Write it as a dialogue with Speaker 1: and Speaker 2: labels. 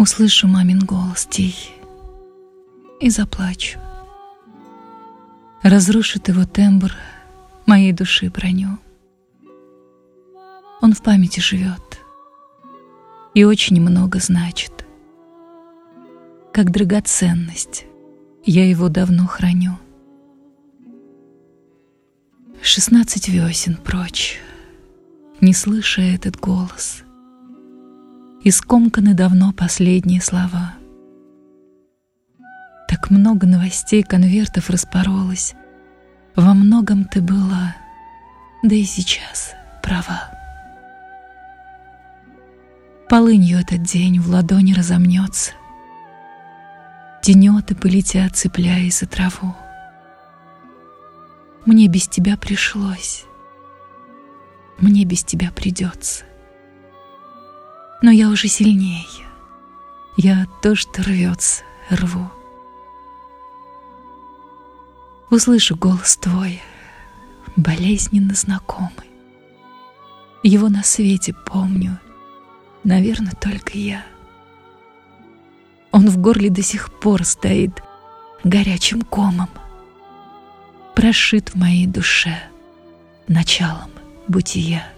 Speaker 1: Услышу мамин голос тихий и заплачу. Разрушит его тембр моей души броню. Он в памяти живет и очень много значит. Как драгоценность я его давно храню. 16 весен прочь, не слыша этот голос, и скомканы давно последние слова. Так много новостей, конвертов распоролось. Во многом ты была, да и сейчас права. Полынью этот день в ладони разомнется, тенеты полетят, цепляясь за траву. Мне без тебя пришлось, мне без тебя придется. Но я уже сильнее, я то, что рвется, рву. Услышу голос твой, болезненно знакомый. Его на свете помню, наверное, только я. Он в горле до сих пор стоит горячим комом, прошит в моей душе началом бытия.